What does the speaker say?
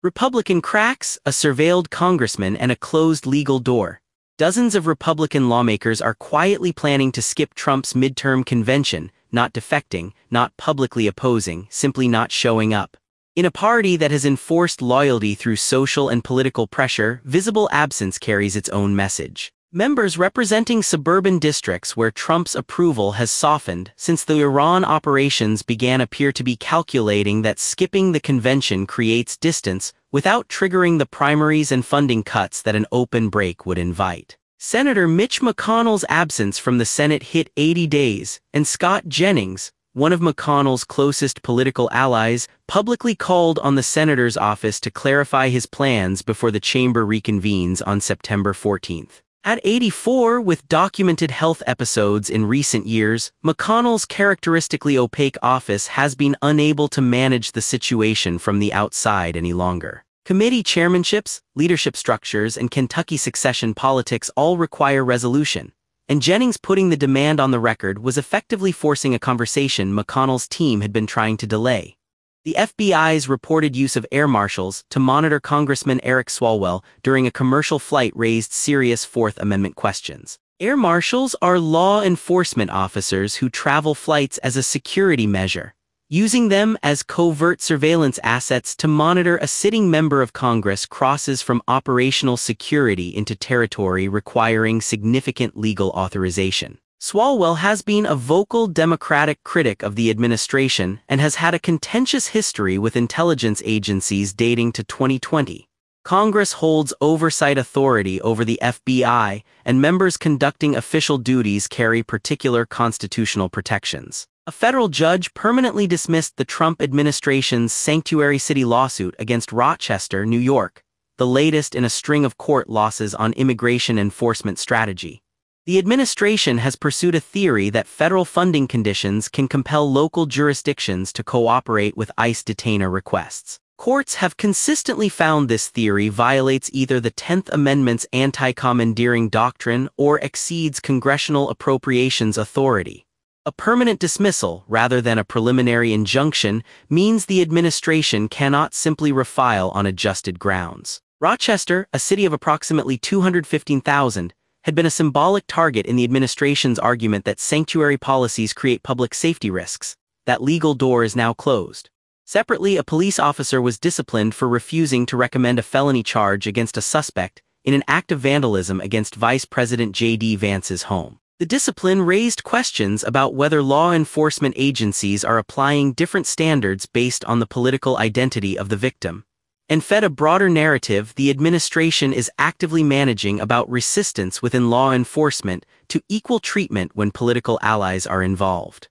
Republican cracks, a surveilled congressman, and a closed legal door. Dozens of Republican lawmakers are quietly planning to skip Trump's midterm convention, not defecting, not publicly opposing, simply not showing up. In a party that has enforced loyalty through social and political pressure, visible absence carries its own message. Members representing suburban districts where Trump's approval has softened since the Iran operations began appear to be calculating that skipping the convention creates distance without triggering the primaries and funding cuts that an open break would invite. Senator Mitch McConnell's absence from the Senate hit 80 days, and Scott Jennings, one of McConnell's closest political allies, publicly called on the senator's office to clarify his plans before the chamber reconvenes on September 14th. At 84, with documented health episodes in recent years, McConnell's characteristically opaque office has been unable to manage the situation from the outside any longer. Committee chairmanships, leadership structures, and Kentucky succession politics all require resolution, and Jennings putting the demand on the record was effectively forcing a conversation McConnell's team had been trying to delay. The FBI's reported use of air marshals to monitor Congressman Eric Swalwell during a commercial flight raised serious Fourth Amendment questions. Air marshals are law enforcement officers who travel flights as a security measure, using them as covert surveillance assets to monitor a sitting member of Congress crosses from operational security into territory requiring significant legal authorization. Swalwell has been a vocal Democratic critic of the administration and has had a contentious history with intelligence agencies dating to 2020. Congress holds oversight authority over the FBI, and members conducting official duties carry particular constitutional protections. A federal judge permanently dismissed the Trump administration's Sanctuary City lawsuit against Rochester, New York, the latest in a string of court losses on immigration enforcement strategy. The administration has pursued a theory that federal funding conditions can compel local jurisdictions to cooperate with ICE detainer requests. Courts have consistently found this theory violates either the 10th Amendment's anti-commandeering doctrine or exceeds congressional appropriations authority. A permanent dismissal, rather than a preliminary injunction, means the administration cannot simply refile on adjusted grounds. Rochester, a city of approximately 215,000, had been a symbolic target in the administration's argument that sanctuary policies create public safety risks. That legal door is now closed. Separately, a police officer was disciplined for refusing to recommend a felony charge against a suspect in an act of vandalism against Vice President J.D. Vance's home. The discipline raised questions about whether law enforcement agencies are applying different standards based on the political identity of the victim, and fed a broader narrative the administration is actively managing about resistance within law enforcement to equal treatment when political allies are involved.